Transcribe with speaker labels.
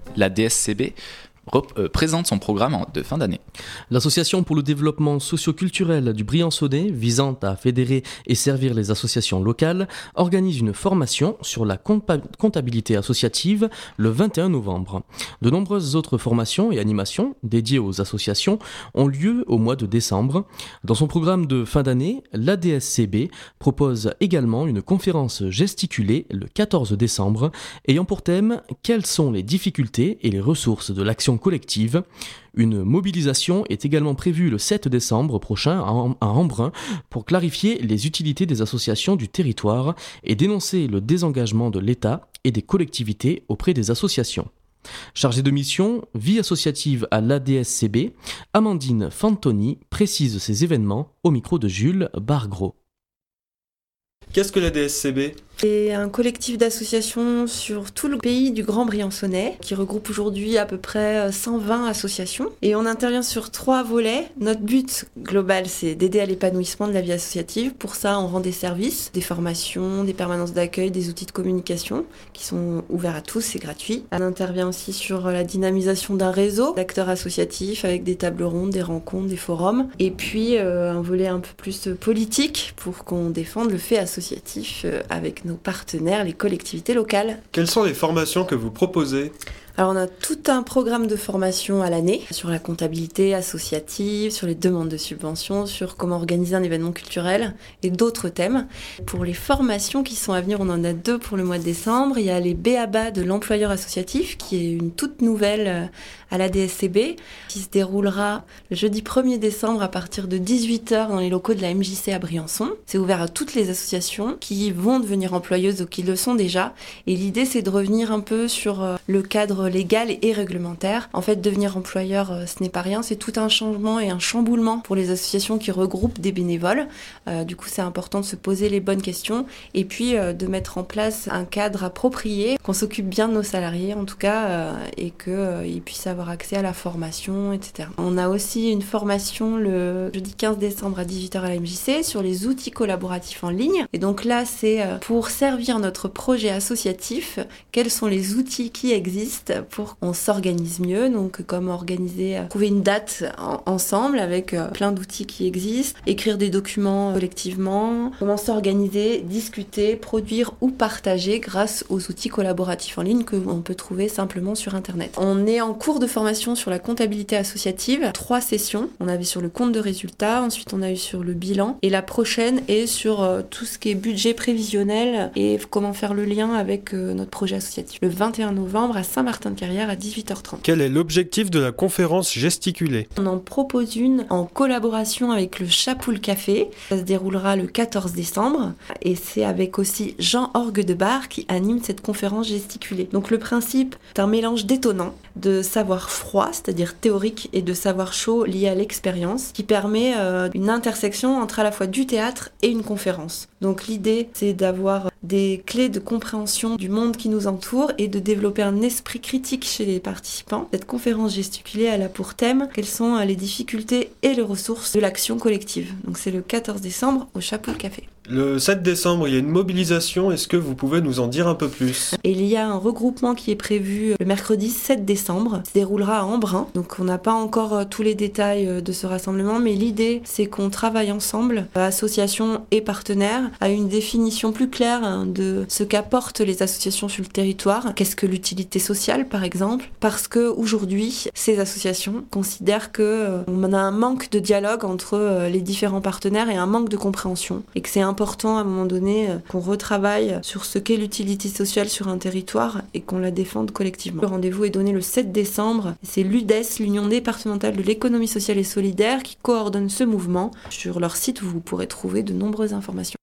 Speaker 1: La DSCB présente son programme de fin d'année.
Speaker 2: L'Association pour le développement socio-culturel du Briançonnais, visant à fédérer et servir les associations locales, organise une formation sur la comptabilité associative le 21 novembre. De nombreuses autres formations et animations dédiées aux associations ont lieu au mois de décembre. Dans son programme de fin d'année, l'ADSCB propose également une conférence gesticulée le 14 décembre, ayant pour thème « Quelles sont les difficultés et les ressources de l'action collective ?» Une mobilisation est également prévue le 7 décembre prochain à Embrun pour clarifier les utilités des associations du territoire et dénoncer le désengagement de l'État et des collectivités auprès des associations. Chargée de mission, vie associative à l'ADSCB, Amandine Fantoni précise ces événements au micro de Jules Bargros.
Speaker 3: Qu'est-ce que la DSCB ?
Speaker 4: C'est un collectif d'associations sur tout le pays du Grand Briançonnais qui regroupe aujourd'hui à peu près 120 associations. Et on intervient sur 3 volets. Notre but global, c'est d'aider à l'épanouissement de la vie associative. Pour ça, on rend des services, des formations, des permanences d'accueil, des outils de communication qui sont ouverts à tous, c'est gratuit. On intervient aussi sur la dynamisation d'un réseau d'acteurs associatifs avec des tables rondes, des rencontres, des forums. Et puis un volet un peu plus politique pour qu'on défende le fait associatif avec nos partenaires, les collectivités locales.
Speaker 3: Quelles sont les formations que vous proposez ?
Speaker 4: Alors on a tout un programme de formation à l'année sur la comptabilité associative, sur les demandes de subventions, sur comment organiser un événement culturel et d'autres thèmes. Pour les formations qui sont à venir, on en a 2 pour le mois de décembre. Il y a les B.A.B.A. de l'employeur associatif qui est une toute nouvelle à la DSCB qui se déroulera le jeudi 1er décembre à partir de 18h dans les locaux de la MJC à Briançon. C'est ouvert à toutes les associations qui vont devenir employeuses ou qui le sont déjà. Et l'idée, c'est de revenir un peu sur le cadre légal et réglementaire. En fait, devenir employeur, ce n'est pas rien, c'est tout un changement et un chamboulement pour les associations qui regroupent des bénévoles. Du coup, c'est important de se poser les bonnes questions et puis de mettre en place un cadre approprié, qu'on s'occupe bien de nos salariés en tout cas, et qu'ils puissent avoir accès à la formation, etc. On a aussi une formation le jeudi 15 décembre à 18h à la MJC sur les outils collaboratifs en ligne. Et donc là, c'est pour servir notre projet associatif, quels sont les outils qui existent pour qu'on s'organise mieux. Donc comment organiser, trouver une date ensemble avec plein d'outils qui existent, écrire des documents collectivement, comment s'organiser, discuter, produire ou partager grâce aux outils collaboratifs en ligne que l'on peut trouver simplement sur Internet. On est en cours de formation sur la comptabilité associative, 3 sessions. On avait sur le compte de résultats, ensuite on a eu sur le bilan et la prochaine est sur tout ce qui est budget prévisionnel et comment faire le lien avec notre projet associatif. Le 21 novembre à Saint-Martin-de-Carrière à 18h30.
Speaker 3: Quel est l'objectif de la conférence gesticulée ?
Speaker 4: On en propose une en collaboration avec le Chapoul Café. Ça se déroulera le 14 décembre et c'est avec aussi Jean Orgue de Bar qui anime cette conférence gesticulée. Donc le principe est un mélange détonnant de savoir froid, c'est-à-dire théorique, et de savoir chaud lié à l'expérience, qui permet une intersection entre à la fois du théâtre et une conférence. Donc l'idée, c'est d'avoir des clés de compréhension du monde qui nous entoure et de développer un esprit critique chez les participants. Cette conférence gesticulée, elle a pour thème quelles sont les difficultés et les ressources de l'action collective. Donc c'est le 14 décembre au Chapoul Café.
Speaker 3: Le 7 décembre, il y a une mobilisation. Est-ce que vous pouvez nous en dire un peu plus ?
Speaker 4: Et il y a un regroupement qui est prévu le mercredi 7 décembre. Il se déroulera à Embrun. Donc on n'a pas encore tous les détails de ce rassemblement, mais l'idée, c'est qu'on travaille ensemble, associations et partenaires, à une définition plus claire de ce qu'apportent les associations sur le territoire. Qu'est-ce que l'utilité sociale, par exemple ? Parce qu'aujourd'hui, ces associations considèrent qu'on a un manque de dialogue entre les différents partenaires et un manque de compréhension. Et que c'est important à un moment donné qu'on retravaille sur ce qu'est l'utilité sociale sur un territoire et qu'on la défende collectivement. Le rendez-vous est donné le 7 décembre. C'est l'UDES, l'Union départementale de l'économie sociale et solidaire, qui coordonne ce mouvement. Sur leur site, vous pourrez trouver de nombreuses informations.